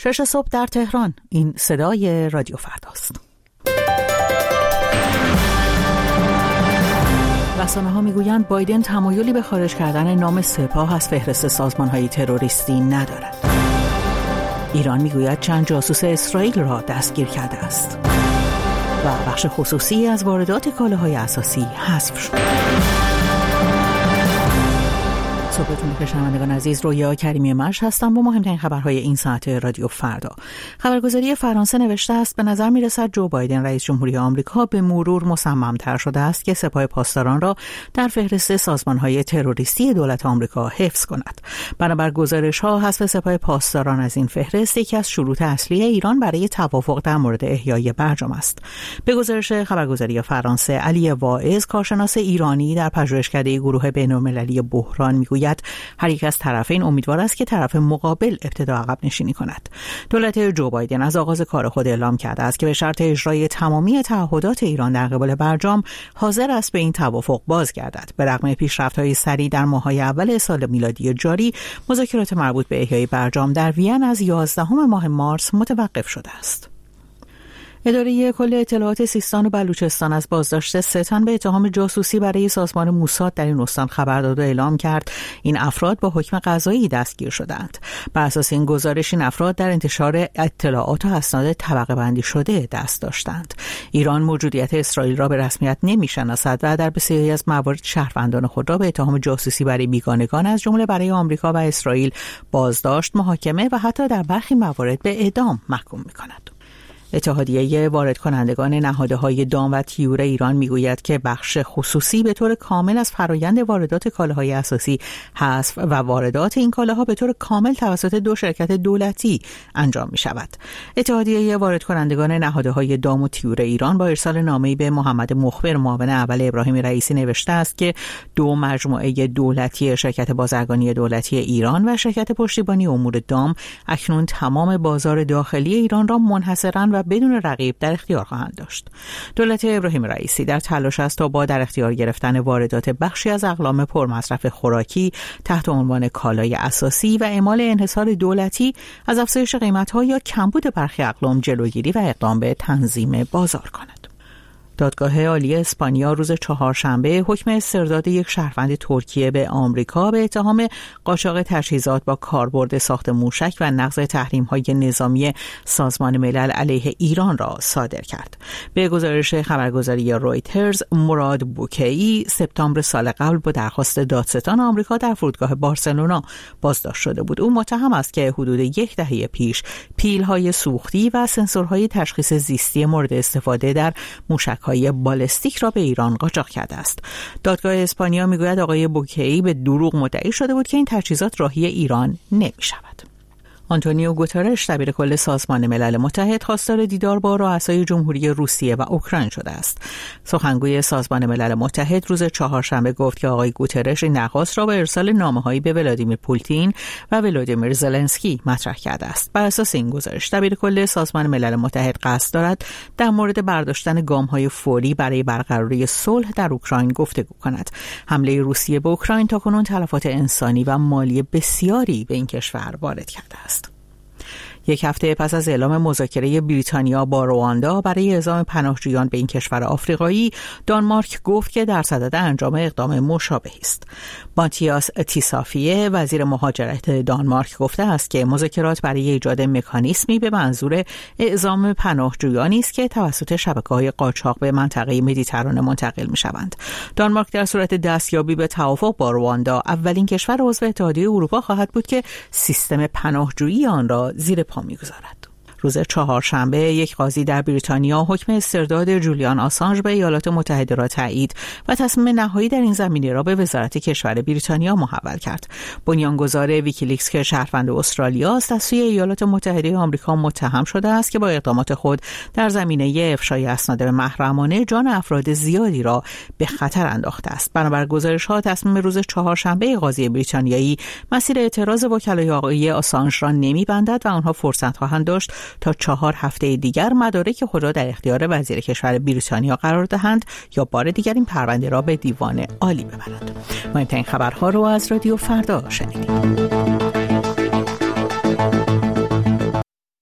6 صبح در تهران. این صدای رادیو فرداست. رسانه‌ها میگویند بایدن تمایلی به خارج کردن نام سپاه از فهرست سازمان‌های تروریستی ندارد. ایران میگوید چند جاسوس اسرائیل را دستگیر کرده است و بخش خصوصی از واردات کالاهای اساسی حذف شد. صبحتون بخیر شنوندگان عزیز، رویا کریمی مرش هستم با مهمترین خبرهای این ساعت رادیو فردا. خبرگزاری فرانسه نوشته است به نظر میرسد جو بایدن رئیس جمهوری آمریکا به مرور مصمم‌تر شده است که سپاه پاسداران را در فهرست سازمان‌های تروریستی دولت آمریکا حفظ کند. بنابر گزارش‌ها حذف سپاه پاسداران از این فهرست یکی از شروط اصلی ایران برای توافق در مورد احیای برجام است. به گزارش خبرگزاری فرانسه، علی واعظ، کارشناس ایرانی در پژوهشکده گروه بین‌المللی بحران میگوید هر یک از طرفین امیدوار است که طرف مقابل ابتدا عقب نشینی کند. دولت جو بایدن از آغاز کار خود اعلام کرده است که به شرط اجرای تمامی تعهدات ایران در قبال برجام حاضر است به این توافق بازگردد. به رغم پیشرفت‌های سریع در ماه‌های اول سال میلادی جاری، مذاکرات مربوط به احیای برجام در وین از 11 ماه مارس متوقف شده است. اداره کل اطلاعات سیستان و بلوچستان از بازداشت 3 تن به اتهام جاسوسی برای سازمان موساد در این استان خبر داد و اعلام کرد این افراد با حکم قضایی دستگیر شدند. بر اساس این گزارش این افراد در انتشار اطلاعات و اسناد طبقه بندی شده دست داشتند. ایران موجودیت اسرائیل را به رسمیت نمی‌شناسد و در بسیاری از موارد شهروندان خود را به اتهام جاسوسی برای بیگانگان از جمله برای آمریکا و اسرائیل بازداشت، محاکمه و حتی در برخی موارد به اعدام محکوم می‌کند. اتحادیه وارد کنندگان نهادهای دام و طیور ایران میگوید که بخش خصوصی به طور کامل از فرایند واردات کالاهای اساسی حذف و واردات این کالاها به طور کامل توسط 2 شرکت دولتی انجام می شود. اتحادیه وارد کنندگان نهادهای دام و طیور ایران با ارسال نامه‌ای به محمد مخبر، معاون اول ابراهیم رئیسی، نوشته است که 2 مجموعه دولتی شرکت بازرگانی دولتی ایران و شرکت پشتیبانی امور دام اکنون تمام بازار داخلی ایران را منحصراً و بدون رقیب در اختیار خواهند داشت. دولت ابراهیم رئیسی در تلاش است تا با در اختیار گرفتن واردات بخشی از اقلام پرمصرف خوراکی تحت عنوان کالای اساسی و اعمال انحصار دولتی از افزایش قیمت‌ها یا کمبود برخی اقلام جلوگیری و اقدام به تنظیم بازار کند. دادگاه عالی اسپانیا روز چهارشنبه حکم استرداد یک شهروند ترکیه به آمریکا به اتهام قاچاق تجهیزات با کاربرد ساخت موشک و نقض تحریم‌های نظامی سازمان ملل علیه ایران را صادر کرد. به گزارش خبرگزاری رویترز، مراد بوکی سپتامبر سال قبل با درخواست دادستان آمریکا در فرودگاه بارسلونا بازداشت شده بود. او متهم است که حدود 10 دهه پیش پیل‌های سوختی و سنسورهای تشخیص زیستی مورد استفاده در موشک‌های بالستیک را به ایران قاچاق کرده است. دادگاه اسپانیا میگوید آقای بوکی به دروغ مدعی شده بود که این تجهیزات راهی ایران نمی‌شود. آنتونیو گوترش دبیر کل سازمان ملل متحد خواستار دیدار با رؤسای جمهوری روسیه و اوکراین شده است. سخنگوی سازمان ملل متحد روز چهارشنبه گفت که آقای گوترش این درخواست را با ارسال نامه‌هایی به ولادیمیر پوتین و ولادیمیر زلنسکی مطرح کرده است. بر اساس این گزارش دبیر کل سازمان ملل متحد قصد دارد در مورد برداشتن گام‌های فوری برای برقراری صلح در اوکراین گفتگو کند. حمله روسیه به اوکراین تاکنون تلفات انسانی و مالی بسیاری به این کشور وارد کرده است. یک هفته پس از اعلام مذاکره بریتانیا با رواندا برای اعزام پناهجویان به این کشور آفریقایی، دانمارک گفت که در صدد انجام اقدام مشابهی است. ماتیاس تیسافیه وزیر مهاجرت دانمارک گفته است که مذاکرات برای ایجاد مکانیزمی به منظور اعزام پناهجویانی است که توسط شبکه‌های قاچاق به منطقه مدیترانه منتقل می‌شوند. دانمارک در صورت دستیابی به توافق با رواندا اولین کشور عضو اتحادیه اروپا خواهد بود که سیستم پناهجویی آن را زیر پا می‌گذارد. روز چهارشنبه یک قاضی در بریتانیا حکم استرداد جولیان آسانژ به ایالات متحده را تایید و تصمیم نهایی در این زمینه را به وزارت کشور بریتانیا محول کرد. بنیانگذار ویکیلیکس که شهروند استرالیا است از سوی ایالات متحده آمریکا متهم شده است که با اقدامات خود در زمینه افشای اسناد محرمانه جان افراد زیادی را به خطر انداخته است. بنابر گزارش‌ها تصمیم روز چهارشنبه قاضی بریتانیایی مسیر اعتراض وکلای آقای آسانژ را نمی‌بندد و آنها فرصت خواهند داشت تا 4 هفته دیگر مدارک خود را در اختیار وزیر کشور بریتانیا قرار دهند یا بار دیگر این پرونده را به دیوان عالی ببرند. مهمترین خبرها رو از رادیو فردا شنیدید.